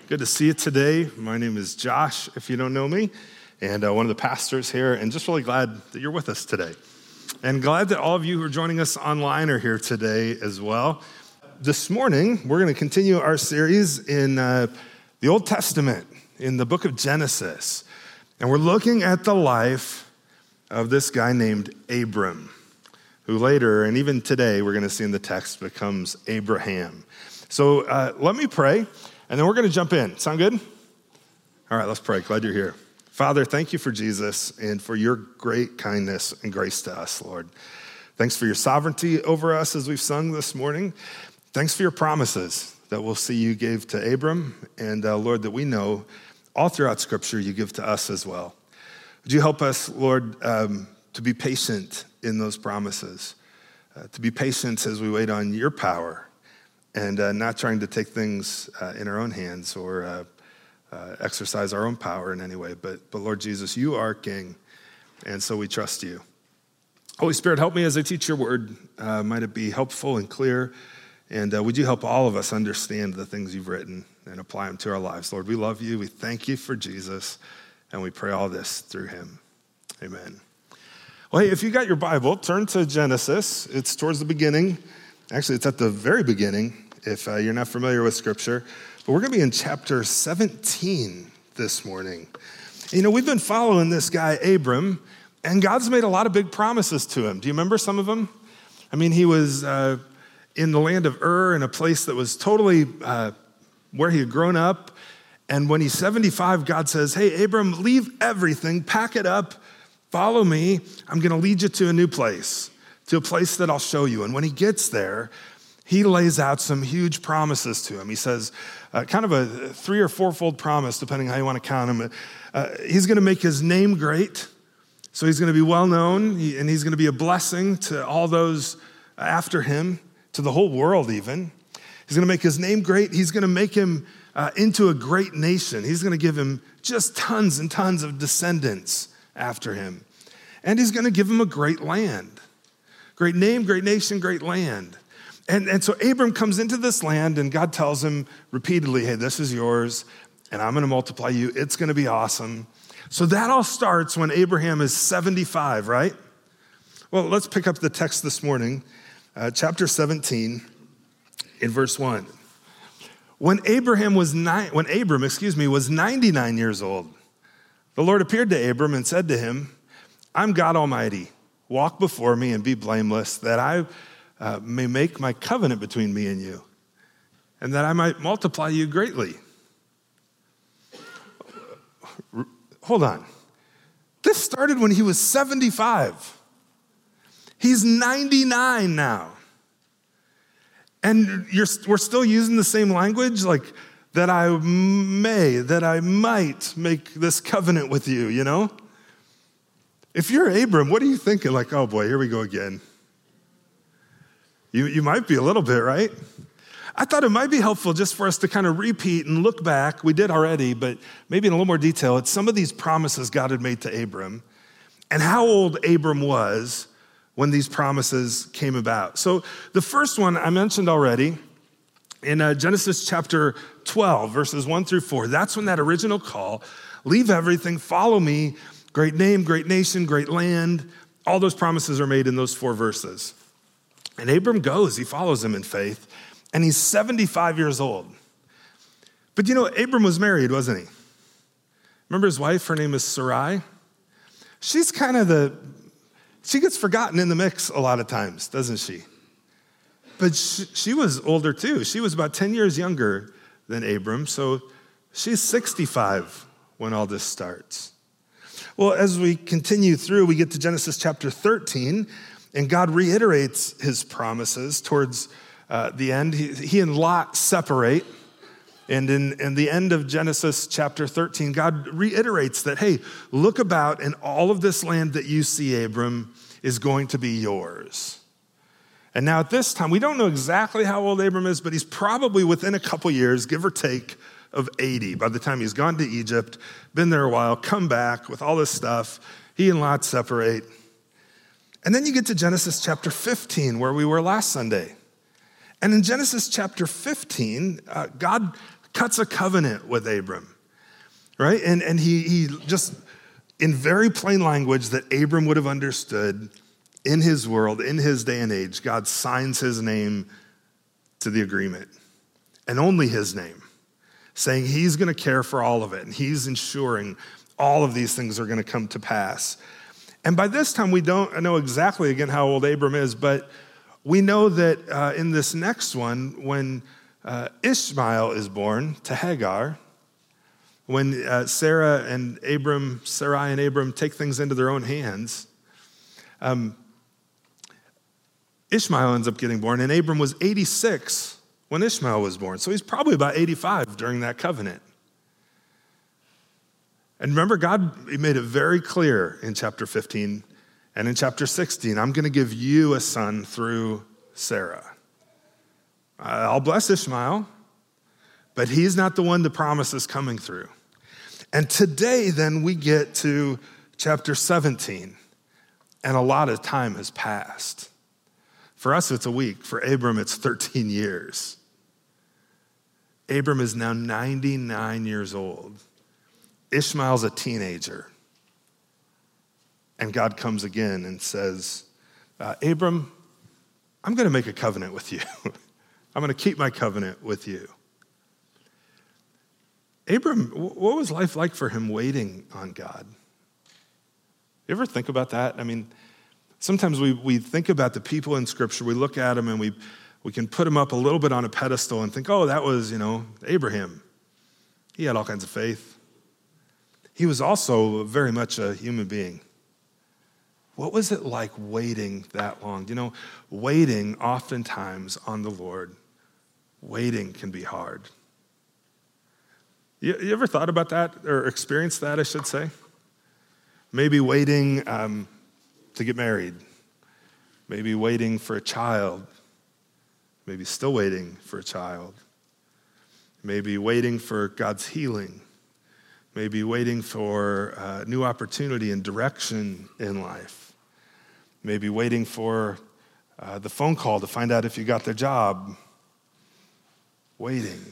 Good to see you today. My name is Josh, if you don't know me, and one of the pastors here, and just really glad that you're with us today. And glad that all of you who are joining us online are here today as well. This morning, we're going to continue our series in the Old Testament, in the book of Genesis. And we're looking at the life of this guy named Abram, who later, and even today, we're going to see in the text, becomes Abraham. So let me pray. And then we're going to jump in. Sound good? All right, let's pray. Glad you're here. Father, thank you for Jesus and for your great kindness and grace to us, Lord. Thanks for your sovereignty over us as we've sung this morning. Thanks for your promises that we'll see you gave to Abram. And Lord, that we know all throughout Scripture you give to us as well. Would you help us, Lord, to be patient in those promises, to be patient as we wait on your power, and not trying to take things in our own hands or exercise our own power in any way. But Lord Jesus, you are King, and so we trust you. Holy Spirit, help me as I teach your word. Might it be helpful and clear, and would you help all of us understand the things you've written and apply them to our lives. Lord, we love you. We thank you for Jesus, and we pray all this through him. Amen. Well, hey, if you got your Bible, turn to Genesis. It's towards the beginning. Actually, it's at the very beginning, if you're not familiar with Scripture. But we're going to be in chapter 17 this morning. You know, we've been following this guy, Abram, and God's made a lot of big promises to him. Do you remember some of them? I mean, he was in the land of Ur, in a place that was totally where he had grown up. And when he's 75, God says, hey, Abram, leave everything, pack it up, follow me. I'm going to lead you to a new place, to a place that I'll show you. And when he gets there, he lays out some huge promises to him. He says kind of a 3 or 4-fold promise, depending how you want to count him. He's going to make his name great. So he's going to be well known, and he's going to be a blessing to all those after him, to the whole world even. He's going to make his name great. He's going to make him into a great nation. He's going to give him just tons and tons of descendants after him. And he's going to give him a great land. Great name, great nation, great land. And so Abram comes into this land, and God tells him repeatedly, hey, this is yours, and I'm going to multiply you. It's going to be awesome. So that all starts when Abraham is 75, right? Well, let's pick up the text this morning, chapter 17, in verse 1. When Abram was 99 years old, the Lord appeared to Abram and said to him, I'm God Almighty. Walk before me and be blameless, that I may make my covenant between me and you, and that I might multiply you greatly. Hold on. This started when he was 75. He's 99 now. And we're still using the same language, like that I might make this covenant with you, you know? If you're Abram, what are you thinking? Like, oh boy, here we go again. You might be a little bit, right? I thought it might be helpful just for us to kind of repeat and look back. We did already, but maybe in a little more detail, at some of these promises God had made to Abram and how old Abram was when these promises came about. So the first one I mentioned already in Genesis chapter 12, verses 1 through 4. That's when that original call, leave everything, follow me, great name, great nation, great land. All those promises are made in those 4 verses. And Abram goes, he follows him in faith, and he's 75 years old. But you know, Abram was married, wasn't he? Remember his wife? Her name is Sarai. She's kind of she gets forgotten in the mix a lot of times, doesn't she? But she was older too. She was about 10 years younger than Abram, so she's 65 when all this starts. Well, as we continue through, we get to Genesis chapter 13, and God reiterates his promises towards the end. He and Lot separate. And in the end of Genesis chapter 13, God reiterates that, hey, look about, and all of this land that you see, Abram, is going to be yours. And now at this time, we don't know exactly how old Abram is, but he's probably within a couple years, give or take, of 80. By the time he's gone to Egypt, been there a while, come back with all this stuff, he and Lot separate. And then you get to Genesis chapter 15, where we were last Sunday. And in Genesis chapter 15, God cuts a covenant with Abram, right? And he just, in very plain language that Abram would have understood, in his world, in his day and age, God signs his name to the agreement, and only his name, saying he's going to care for all of it, and he's ensuring all of these things are going to come to pass. And by this time, we don't know exactly, again, how old Abram is, but we know that in this next one, when Ishmael is born to Hagar, when Sarai and Abram take things into their own hands, Ishmael ends up getting born, and Abram was 86 when Ishmael was born. So he's probably about 85 during that covenant. And remember, God made it very clear in chapter 15 and in chapter 16, I'm going to give you a son through Sarah. I'll bless Ishmael, but he's not the one the promise is coming through. And today, then, we get to chapter 17, and a lot of time has passed. For us, it's a week. For Abram, it's 13 years. Abram is now 99 years old. Ishmael's a teenager. And God comes again and says, Abram, I'm going to make a covenant with you. I'm going to keep my covenant with you. Abram, what was life like for him waiting on God? You ever think about that? I mean, sometimes we think about the people in Scripture, we look at them and we can put them up a little bit on a pedestal and think, oh, that was, Abraham. He had all kinds of faith. He was also very much a human being. What was it like waiting that long? Waiting oftentimes on the Lord, waiting can be hard. You ever thought about that or experienced that, I should say? Maybe waiting to get married, maybe waiting for a child, maybe still waiting for a child, maybe waiting for God's healing, maybe waiting for new opportunity and direction in life, maybe waiting for the phone call to find out if you got the job, waiting,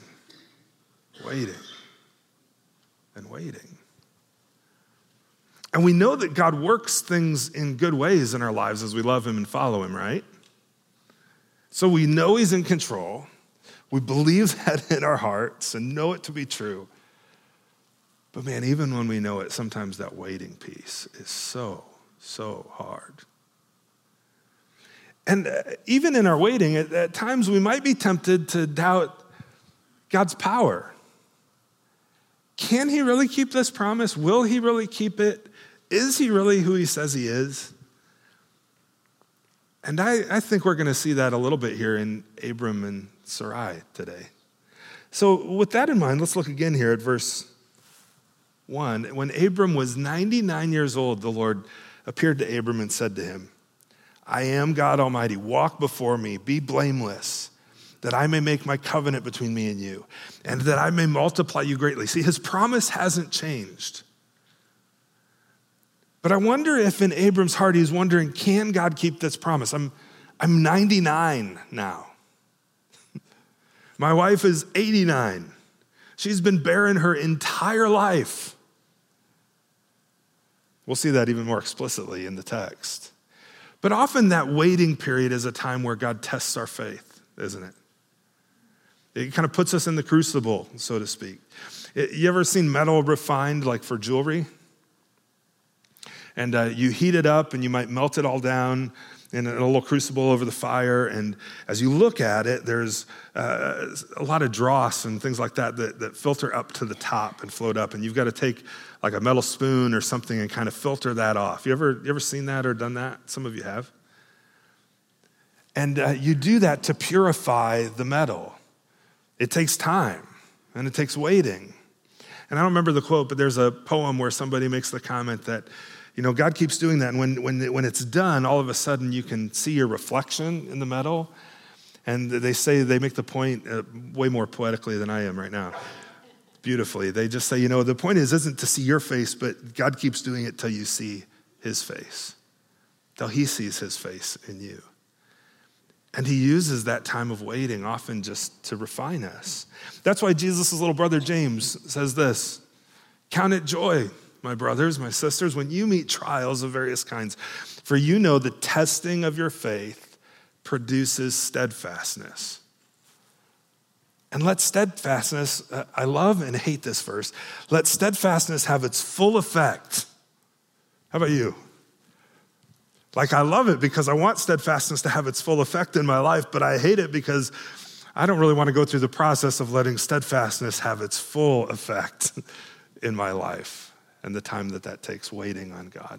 and waiting. And we know that God works things in good ways in our lives as we love him and follow him, right? So we know he's in control. We believe that in our hearts and know it to be true. But man, even when we know it, sometimes that waiting piece is so hard. And even in our waiting, at times we might be tempted to doubt God's power. Can he really keep this promise? Will he really keep it? Is he really who he says he is? And I think we're going to see that a little bit here in Abram and Sarai today. So with that in mind, let's look again here at verse 1. When Abram was 99 years old, the Lord appeared to Abram and said to him, I am God Almighty. Walk before me. Be blameless, that I may make my covenant between me and you, and that I may multiply you greatly. See, his promise hasn't changed. But I wonder if in Abram's heart he's wondering, can God keep this promise? I'm 99 now. My wife is 89. She's been barren her entire life. We'll see that even more explicitly in the text. But often that waiting period is a time where God tests our faith, isn't it? It kind of puts us in the crucible, so to speak. You ever seen metal refined like for jewelry? And you heat it up and you might melt it all down in a little crucible over the fire. And as you look at it, there's a lot of dross and things like that filter up to the top and float up. And you've got to take like a metal spoon or something and kind of filter that off. You ever seen that or done that? Some of you have. And you do that to purify the metal. It takes time and it takes waiting. And I don't remember the quote, but there's a poem where somebody makes the comment that, God keeps doing that. And when it's done, all of a sudden you can see your reflection in the metal. And they make the point way more poetically than I am right now. Beautifully. They just say, the point isn't to see your face, but God keeps doing it till you see his face, till he sees his face in you. And he uses that time of waiting often just to refine us. That's why Jesus' little brother James says this, "Count it joy, my brothers, my sisters, when you meet trials of various kinds, for you know the testing of your faith produces steadfastness." And let steadfastness, I love and hate this verse, let steadfastness have its full effect. How about you? Like, I love it because I want steadfastness to have its full effect in my life, but I hate it because I don't really want to go through the process of letting steadfastness have its full effect in my life and the time that takes waiting on God.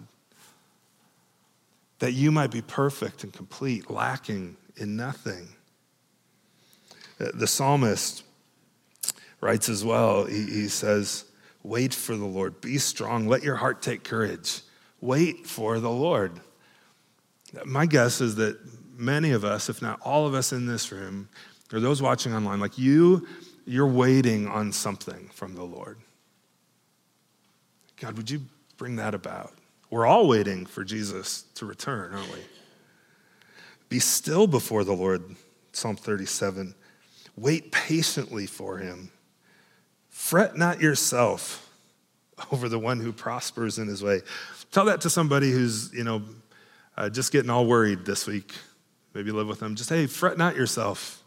That you might be perfect and complete, lacking in nothing. The psalmist writes as well, he says, wait for the Lord, be strong, let your heart take courage. Wait for the Lord. My guess is that many of us, if not all of us in this room, or those watching online, like you're waiting on something from the Lord. God, would you bring that about? We're all waiting for Jesus to return, aren't we? Be still before the Lord, Psalm 37. Wait patiently for him. Fret not yourself over the one who prospers in his way. Tell that to somebody who's, just getting all worried this week. Maybe live with them. Just, hey, fret not yourself.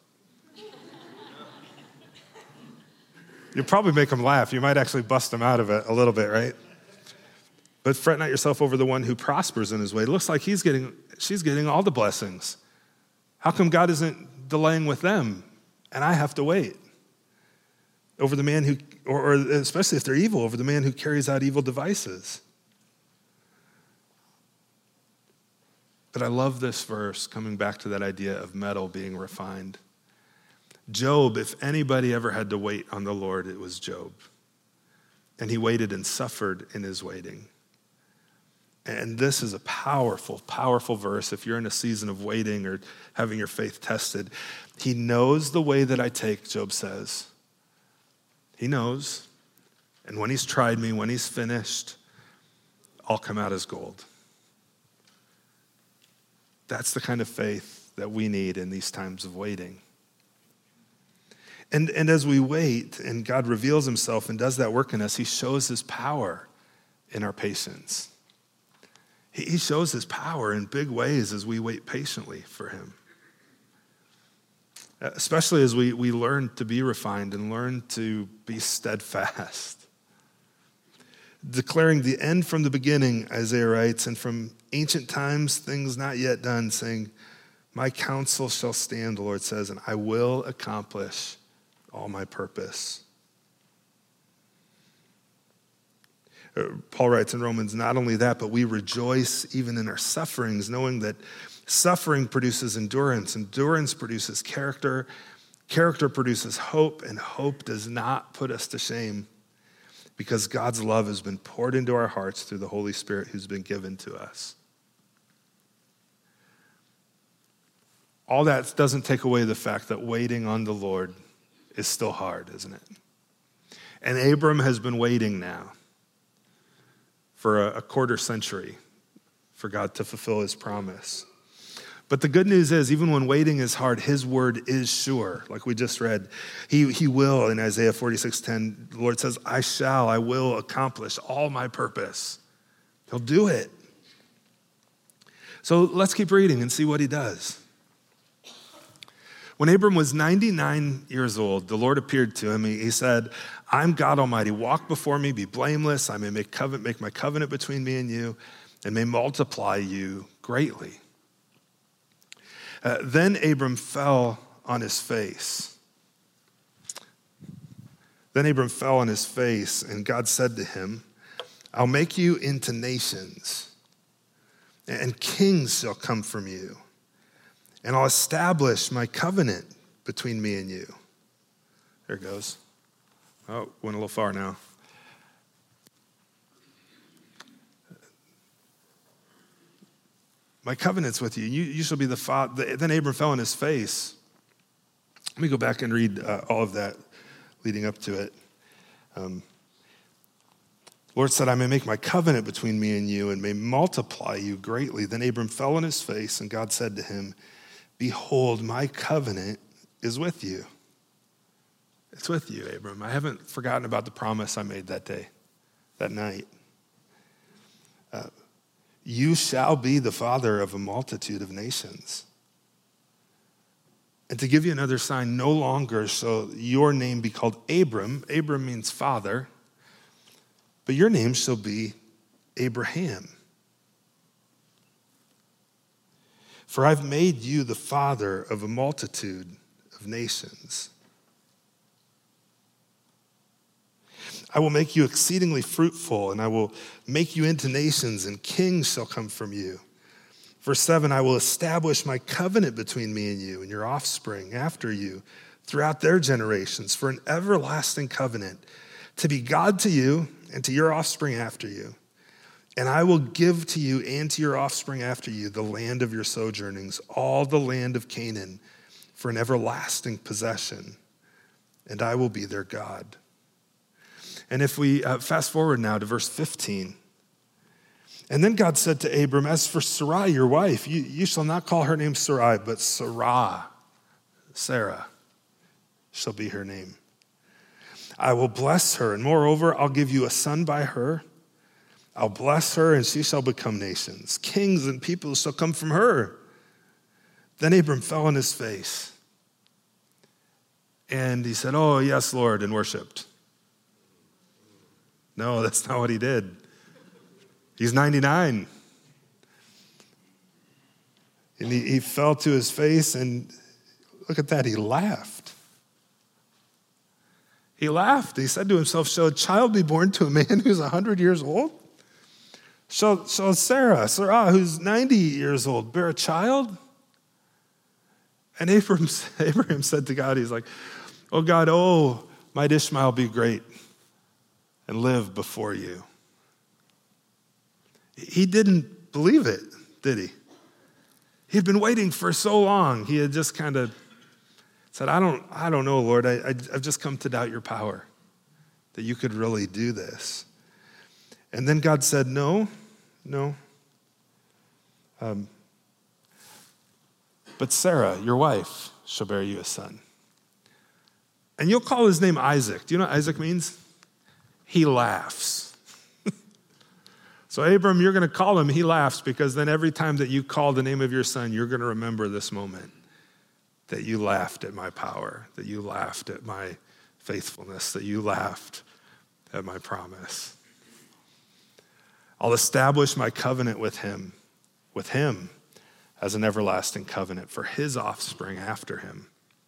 You'll probably make them laugh. You might actually bust them out of it a little bit, right? But fret not yourself over the one who prospers in his way. It looks like she's getting all the blessings. How come God isn't delaying with them and I have to wait? Over the man who, or especially if they're evil, over the man who carries out evil devices. But I love this verse, coming back to that idea of metal being refined. Job, if anybody ever had to wait on the Lord, it was Job. And he waited and suffered in his waiting. And this is a powerful, powerful verse. If you're in a season of waiting or having your faith tested, he knows the way that I take, Job says. He knows. And when he's tried me, when he's finished, I'll come out as gold. That's the kind of faith that we need in these times of waiting. And as we wait and God reveals himself and does that work in us, he shows his power in our patience. He shows his power in big ways as we wait patiently for him. Especially as we learn to be refined and learn to be steadfast. Declaring the end from the beginning, Isaiah writes, and from ancient times, things not yet done, saying, my counsel shall stand, the Lord says, and I will accomplish all my purpose. Paul writes in Romans, not only that, but we rejoice even in our sufferings, knowing that suffering produces endurance, endurance produces character, character produces hope, and hope does not put us to shame because God's love has been poured into our hearts through the Holy Spirit who's been given to us. All that doesn't take away the fact that waiting on the Lord is still hard, isn't it? And Abram has been waiting now for a quarter century for God to fulfill his promise. But the good news is, even when waiting is hard, his word is sure. Like we just read, he will in Isaiah 46:10, the Lord says, I will accomplish all my purpose. He'll do it. So let's keep reading and see what he does. When Abram was 99 years old, the Lord appeared to him. He said, I'm God Almighty. Walk before me, be blameless. I may make my covenant between me and you, and may multiply you greatly. Then Abram fell on his face. And God said to him, I'll make you into nations, and kings shall come from you. And I'll establish my covenant between me and you. There it goes. Oh, went a little far now. My covenant's with you. You shall be the father. Then Abram fell on his face. Let me go back and read all of that leading up to it. Lord said, I may make my covenant between me and you and may multiply you greatly. Then Abram fell on his face, and God said to him, behold, my covenant is with you. It's with you, Abram. I haven't forgotten about the promise I made that day, that night. You shall be the father of a multitude of nations. And to give you another sign, no longer shall your name be called Abram. Abram means father. But your name shall be Abraham. For I've made you the father of a multitude of nations. I will make you exceedingly fruitful, and I will make you into nations, and kings shall come from you. Verse 7, I will establish my covenant between me and you and your offspring after you throughout their generations for an everlasting covenant to be God to you and to your offspring after you. And I will give to you and to your offspring after you the land of your sojournings, all the land of Canaan, for an everlasting possession, and I will be their God. And if we fast forward now to verse 15, and then God said to Abram, as for Sarai, your wife, you shall not call her name Sarai, but Sarah shall be her name. I will bless her, and moreover, I'll give you a son by her. I'll bless her, and she shall become nations. Kings and peoples shall come from her. Then Abram fell on his face, and he said, oh, yes, Lord, and worshiped. No, that's not what he did. He's 99. And he fell to his face, and look at that, he laughed. He laughed. He said to himself, shall a child be born to a man who's 100 years old? Shall Sarah, who's 90 years old, bear a child? And Abraham said to God, he's like, oh God, might Ishmael be great and live before you. He didn't believe it, did he? He'd been waiting for so long. He had just kind of said, I don't know, Lord. I've just come to doubt your power, that you could really do this. And then God said, no. But Sarah, your wife, shall bear you a son. And you'll call his name Isaac. Do you know what Isaac means? He laughs. So Abram, you're going to call him, he laughs, because then every time that you call the name of your son, you're going to remember this moment, that you laughed at my power, that you laughed at my faithfulness, that you laughed at my promise. I'll establish my covenant with him as an everlasting covenant for his offspring after him.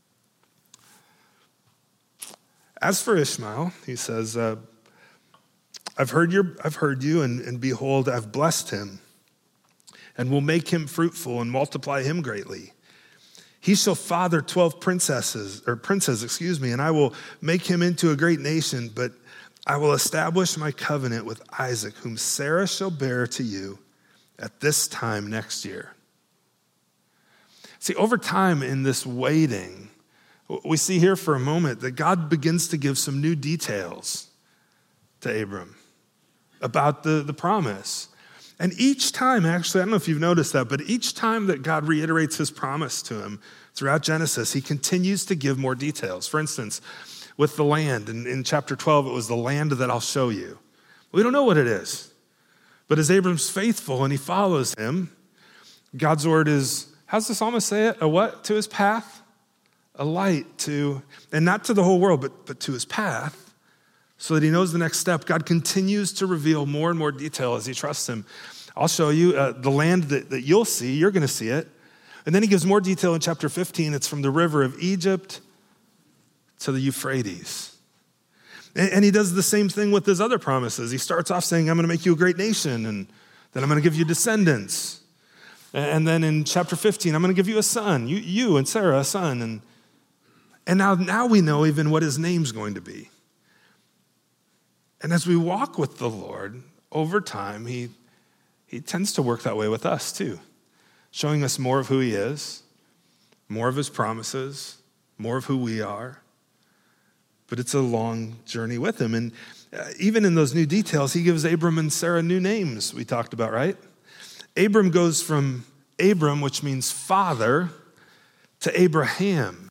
As for Ishmael, he says, I've heard you, and behold, I've blessed him, and will make him fruitful and multiply him greatly. He shall father 12 princes, and I will make him into a great nation, but I will establish my covenant with Isaac, whom Sarah shall bear to you at this time next year. See, over time in this waiting, we see here for a moment that God begins to give some new details to Abram about the promise. And each time, actually, I don't know if you've noticed that, but each time that God reiterates his promise to him throughout Genesis, he continues to give more details. For instance, with the land, in chapter 12, it was the land that I'll show you. We don't know what it is. But as Abram's faithful and he follows him, God's word is, how's the psalmist say it? A what to his path? A light to, and not to the whole world, but to his path, so that he knows the next step. God continues to reveal more and more detail as he trusts him. I'll show you the land that you'll see. You're going to see it. And then he gives more detail in chapter 15. It's from the river of Egypt to the Euphrates. And he does the same thing with his other promises. He starts off saying, I'm going to make you a great nation, and then I'm going to give you descendants. And then in chapter 15, I'm going to give you a son, you and Sarah, a son. And now we know even what his name's going to be. And as we walk with the Lord, over time, he tends to work that way with us too, showing us more of who he is, more of his promises, more of who we are. But it's a long journey with him. And even in those new details, he gives Abram and Sarah new names we talked about, right? Abram goes from Abram, which means father, to Abraham.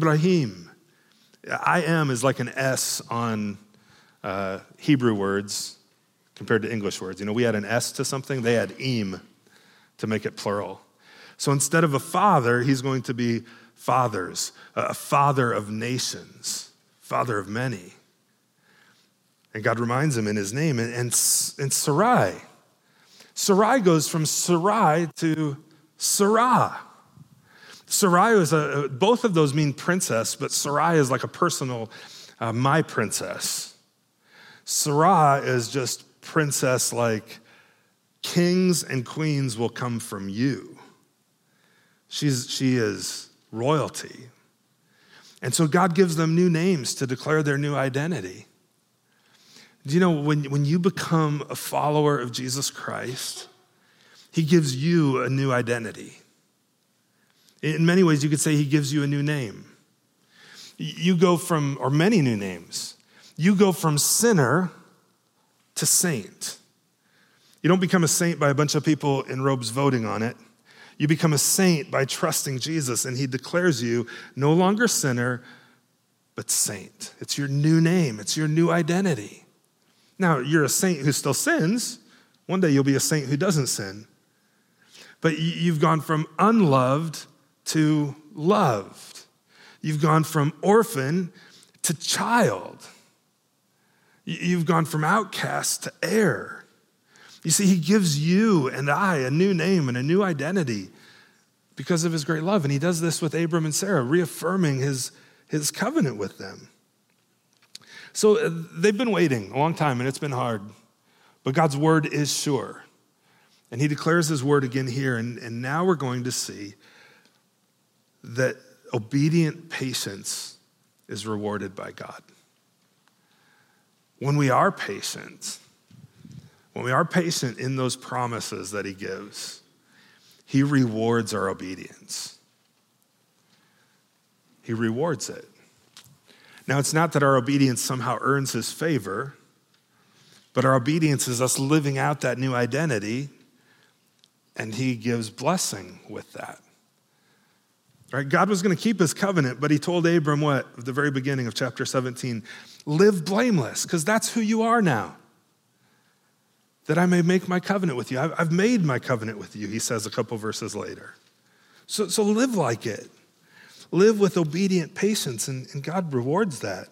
I am is like an S on Hebrew words compared to English words. You know, we had an S to something, they had im to make it plural. So instead of a father, he's going to be fathers, a father of nations, father of many. And God reminds him in his name. And Sarai. Sarai goes from Sarai to Sarah. Sarai was both of those mean princess, but Sarai is like a personal, my princess. Sarah is just princess, like kings and queens will come from you. She is royalty. And so God gives them new names to declare their new identity. Do you know, when you become a follower of Jesus Christ, he gives you a new identity. In many ways, you could say he gives you a new name. You go from, or many new names. You go from sinner to saint. You don't become a saint by a bunch of people in robes voting on it. You become a saint by trusting Jesus, and he declares you no longer sinner, but saint. It's your new name. It's your new identity. Now, you're a saint who still sins. One day you'll be a saint who doesn't sin. But you've gone from unloved to loved. You've gone from orphan to child. You've gone from outcast to heir. You see, he gives you and I a new name and a new identity because of his great love. And he does this with Abram and Sarah, reaffirming his covenant with them. So they've been waiting a long time, and it's been hard. But God's word is sure. And he declares his word again here. And now we're going to see that obedient patience is rewarded by God. When we are patient in those promises that he gives, he rewards our obedience. He rewards it. Now, it's not that our obedience somehow earns his favor, but our obedience is us living out that new identity, and he gives blessing with that. Right? God was going to keep his covenant, but he told Abram what? At the very beginning of chapter 17, live blameless, because that's who you are now. That I may make my covenant with you. I've made my covenant with you, he says a couple verses later. So live like it. Live with obedient patience, and God rewards that.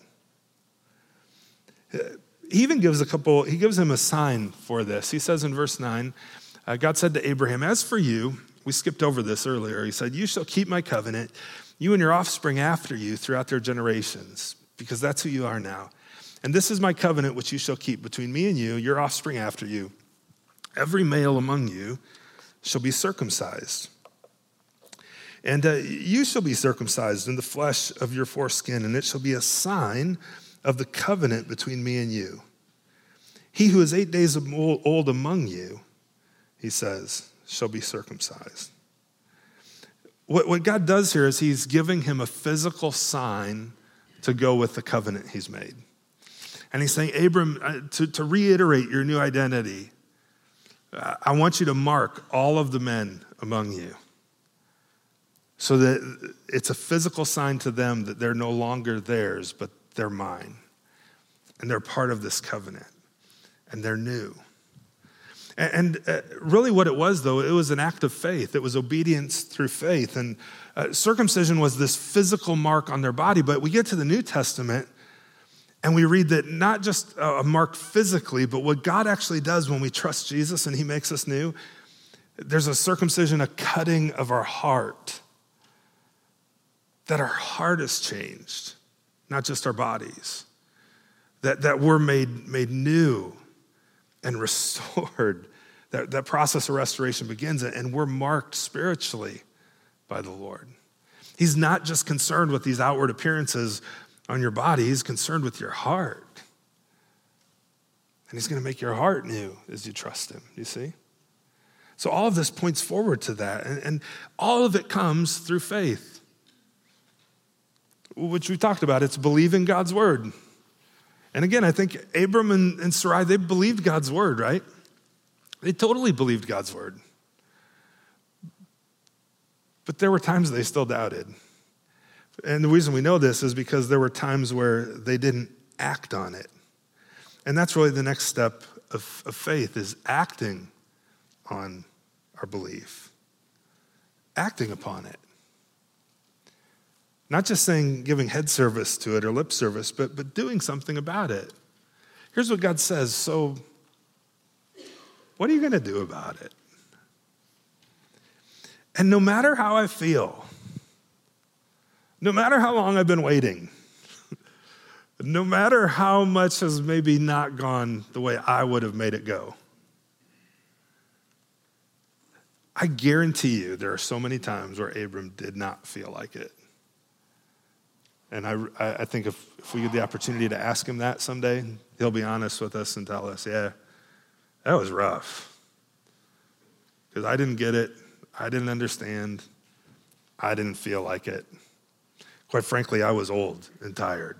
He even gives him a sign for this. He says in verse 9, God said to Abraham, as for you, we skipped over this earlier. He said, you shall keep my covenant, you and your offspring after you throughout their generations, because that's who you are now. And this is my covenant which you shall keep between me and you, your offspring after you. Every male among you shall be circumcised. And you shall be circumcised in the flesh of your foreskin, and it shall be a sign of the covenant between me and you. He who is 8 days old among you, he says, shall be circumcised. What God does here is he's giving him a physical sign to go with the covenant he's made. And he's saying, Abram, to reiterate your new identity, I want you to mark all of the men among you so that it's a physical sign to them that they're no longer theirs, but they're mine. And they're part of this covenant. And they're new. And really what it was, though, it was an act of faith. It was obedience through faith. And circumcision was this physical mark on their body. But we get to the New Testament, and we read that not just a mark physically, but what God actually does when we trust Jesus and he makes us new, there's a circumcision, a cutting of our heart. That our heart is changed, not just our bodies. That we're made new and restored. That process of restoration begins, and we're marked spiritually by the Lord. He's not just concerned with these outward appearances on your body, he's concerned with your heart. And he's going to make your heart new as you trust him, you see? So all of this points forward to that, and all of it comes through faith, which we talked about. It's believing God's word. And again, I think Abram and Sarai, they believed God's word, right? They totally believed God's word. But there were times they still doubted. And the reason we know this is because there were times where they didn't act on it. And that's really the next step of faith, is acting on our belief. Acting upon it. Not just saying, giving head service to it or lip service, but doing something about it. Here's what God says. So, what are you going to do about it? And no matter how I feel, no matter how long I've been waiting, no matter how much has maybe not gone the way I would have made it go, I guarantee you there are so many times where Abram did not feel like it. And I think if we get the opportunity to ask him that someday, he'll be honest with us and tell us, yeah, that was rough. Because I didn't get it. I didn't understand. I didn't feel like it. Quite frankly, I was old and tired.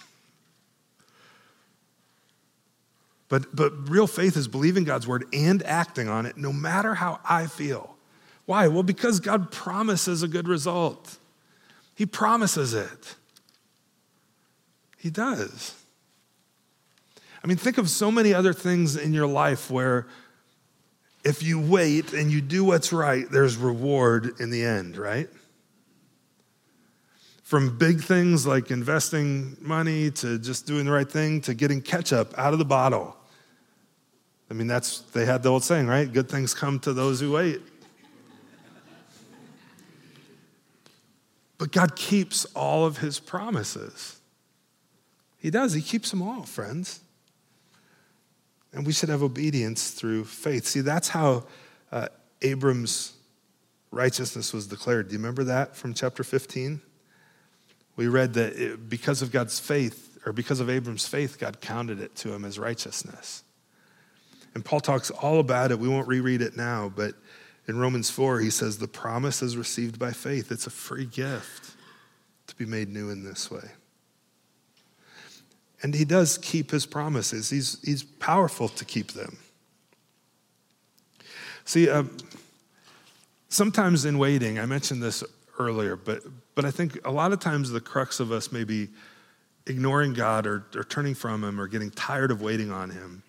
But real faith is believing God's word and acting on it no matter how I feel. Why? Well, because God promises a good result. He promises it. He does. I mean, think of so many other things in your life where if you wait and you do what's right, there's reward in the end, right? From big things like investing money to just doing the right thing to getting ketchup out of the bottle. I mean, they had the old saying, right? Good things come to those who wait. But God keeps all of his promises. He does. He keeps them all, friends. And we should have obedience through faith. See, that's how Abram's righteousness was declared. Do you remember that from chapter 15? We read that because of God's faith, or because of Abram's faith, God counted it to him as righteousness. And Paul talks all about it. We won't reread it now, but in Romans 4, he says, the promise is received by faith. It's a free gift to be made new in this way. And he does keep his promises. He's powerful to keep them. See, sometimes in waiting, I mentioned this earlier, but I think a lot of times the crux of us maybe ignoring God or turning from him or getting tired of waiting on him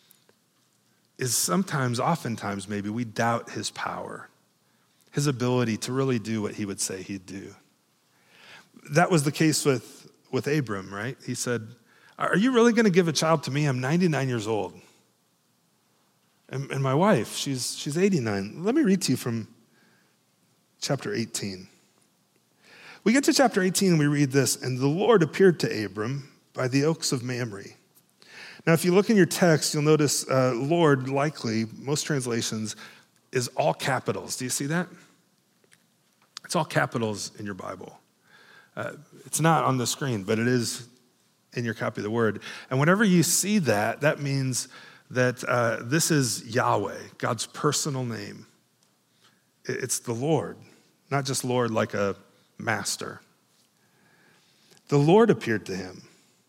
is oftentimes maybe we doubt his power, his ability to really do what he would say he'd do. That was the case with Abram, right? He said, are you really going to give a child to me? I'm 99 years old. And my wife, she's 89. Let me read to you from chapter 18. We get to chapter 18 and we read this, and the Lord appeared to Abram by the oaks of Mamre. Now, if you look in your text, you'll notice Lord, likely, most translations, is all capitals. Do you see that? It's all capitals in your Bible. It's not on the screen, but it is in your copy of the word. And whenever you see that, that means that this is Yahweh, God's personal name. It's the Lord, not just Lord like a master. The Lord appeared to him.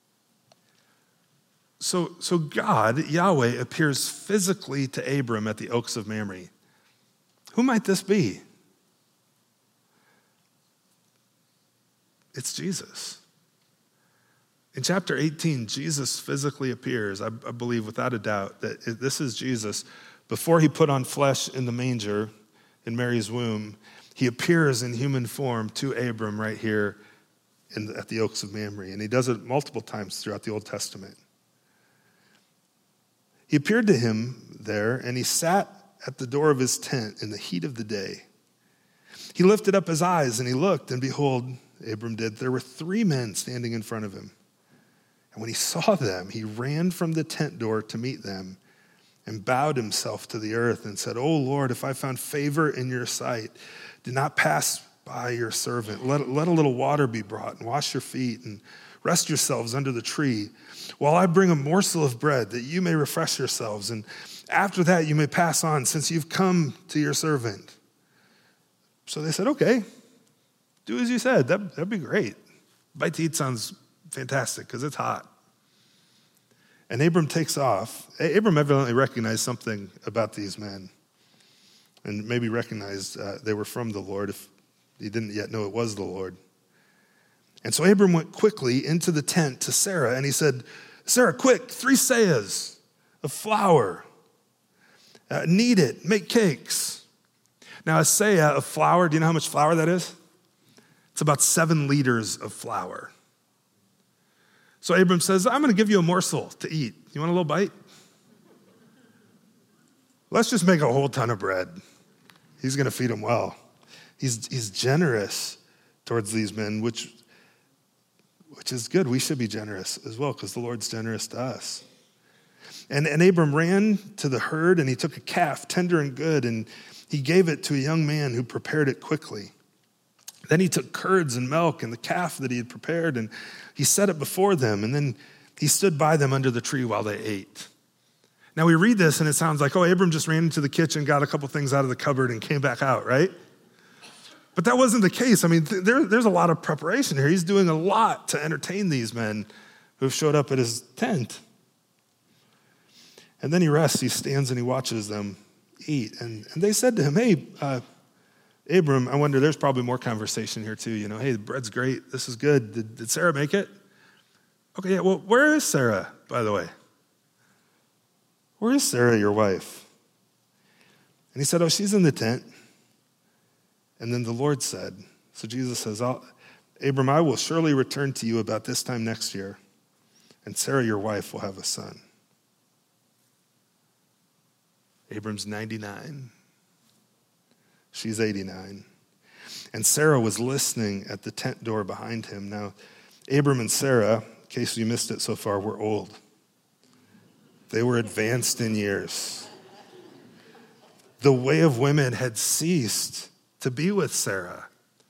So God, Yahweh, appears physically to Abram at the oaks of Mamre. Who might this be? It's Jesus. In chapter 18, Jesus physically appears, I believe without a doubt, that this is Jesus. Before he put on flesh in the manger in Mary's womb, he appears in human form to Abram right here at the oaks of Mamre. And he does it multiple times throughout the Old Testament. He appeared to him there, and he sat at the door of his tent in the heat of the day. He lifted up his eyes, and he looked, and behold, Abram did, there were 3 men standing in front of him. And when he saw them, he ran from the tent door to meet them and bowed himself to the earth and said, "O Lord, if I found favor in your sight, do not pass by your servant. Let a little water be brought and wash your feet and rest yourselves under the tree while I bring a morsel of bread that you may refresh yourselves. And after that, you may pass on since you've come to your servant." So they said, okay, do as you said. That'd be great. Bite to eat sounds fantastic because it's hot. And Abram takes off. Abram evidently recognized something about these men and maybe recognized they were from the Lord if he didn't yet know it was the Lord. And so Abram went quickly into the tent to Sarah, and he said, Sarah, quick, 3 seahs of flour. Knead it, make cakes. Now, a seah of flour, do you know how much flour that is? It's about 7 liters of flour. So Abram says, I'm going to give you a morsel to eat. You want a little bite? Let's just make a whole ton of bread. He's going to feed them well. He's generous towards these men, which is good. We should be generous as well because the Lord's generous to us. And Abram ran to the herd, and he took a calf, tender and good, and he gave it to a young man who prepared it quickly. Then he took curds and milk and the calf that he had prepared, and he set it before them, and then he stood by them under the tree while they ate. Now we read this, and it sounds like, Abram just ran into the kitchen, got a couple things out of the cupboard, and came back out, right? But that wasn't the case. I mean, there's a lot of preparation here. He's doing a lot to entertain these men who have showed up at his tent. And then he rests, he stands, and he watches them eat. And they said to him, hey, Abram, I wonder, there's probably more conversation here too. Hey, the bread's great. This is good. Did Sarah make it? Okay, yeah, well, where is Sarah, by the way? Where is Sarah, your wife? And he said, she's in the tent. And then the Lord said, so Jesus says, Abram, I will surely return to you about this time next year, and Sarah, your wife, will have a son. Abram's 99. She's 89. And Sarah was listening at the tent door behind him. Now, Abram and Sarah, in case you missed it so far, were old. They were advanced in years. The way of women had ceased to be with Sarah,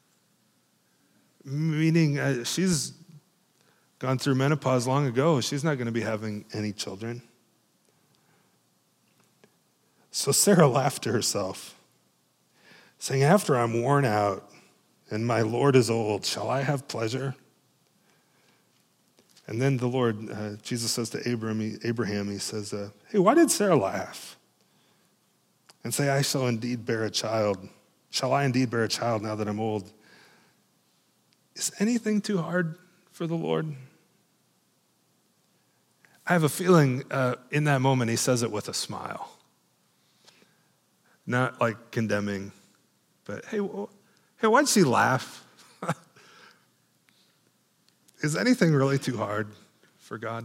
meaning she's gone through menopause long ago. She's not going to be having any children. So Sarah laughed to herself, saying, after I'm worn out and my Lord is old, shall I have pleasure? And then the Lord, Jesus says to Abraham, he says, hey, why did Sarah laugh? And say, I shall indeed bear a child. Shall I indeed bear a child now that I'm old? Is anything too hard for the Lord? I have a feeling in that moment he says it with a smile. Not like condemning, but hey, why'd she laugh? Is anything really too hard for God?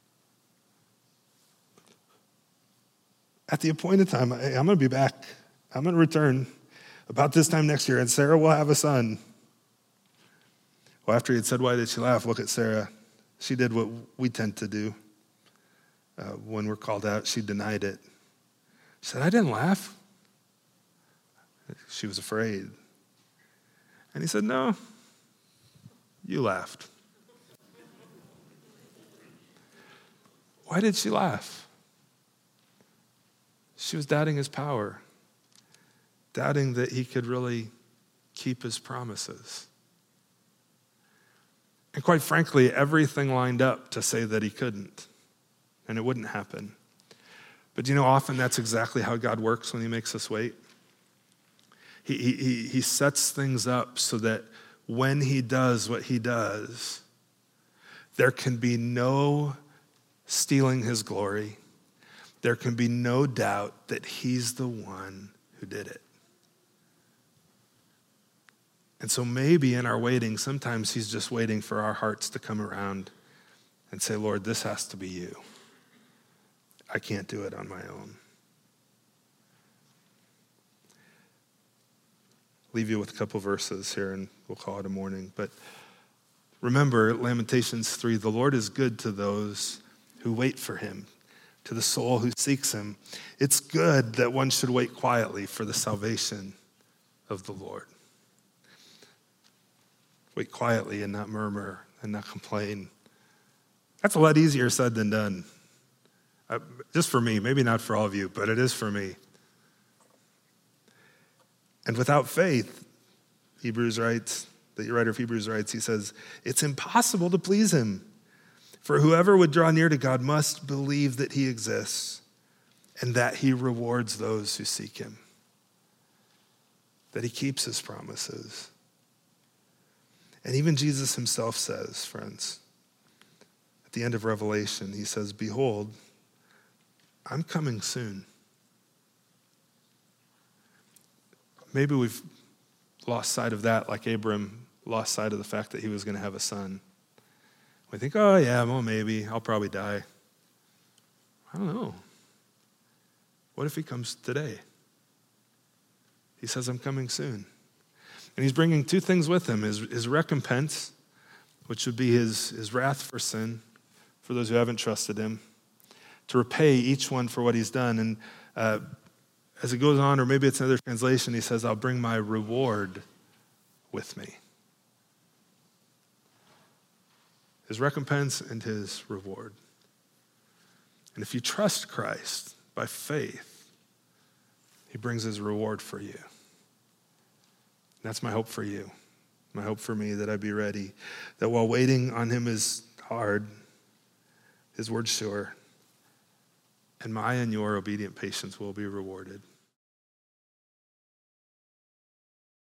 At the appointed time, I'm going to be back. I'm going to return about this time next year, and Sarah will have a son. Well, after he had said, why did she laugh? Look at Sarah. She did what we tend to do when we're called out. She denied it. She said, I didn't laugh. She was afraid. And he said, no, you laughed. Why did she laugh? She was doubting his power, doubting that he could really keep his promises. And quite frankly, everything lined up to say that he couldn't, and it wouldn't happen. But often that's exactly how God works when he makes us wait. He sets things up so that when he does what he does, there can be no stealing his glory. There can be no doubt that he's the one who did it. And so maybe in our waiting, sometimes he's just waiting for our hearts to come around and say, Lord, this has to be you. I can't do it on my own. Leave you with a couple verses here and we'll call it a morning. But remember, Lamentations 3, the Lord is good to those who wait for him, to the soul who seeks him. It's good that one should wait quietly for the salvation of the Lord. Wait quietly and not murmur and not complain. That's a lot easier said than done. Just for me, maybe not for all of you, but it is for me. And without faith, Hebrews writes, the writer of Hebrews writes, he says, it's impossible to please him. For whoever would draw near to God must believe that he exists and that he rewards those who seek him, that he keeps his promises. And even Jesus himself says, friends, at the end of Revelation, he says, behold, I'm coming soon. Maybe we've lost sight of that, like Abram lost sight of the fact that he was going to have a son. We think, oh yeah, well maybe, I'll probably die. I don't know. What if he comes today? He says, I'm coming soon. And he's bringing two things with him, his recompense, which would be his wrath for sin, for those who haven't trusted him, to repay each one for what he's done. And as it goes on, or maybe it's another translation, he says, I'll bring my reward with me. His recompense and his reward. And if you trust Christ by faith, he brings his reward for you. That's my hope for you. My hope for me, that I be ready. That while waiting on him is hard, his word's sure. And my and your obedient patience will be rewarded.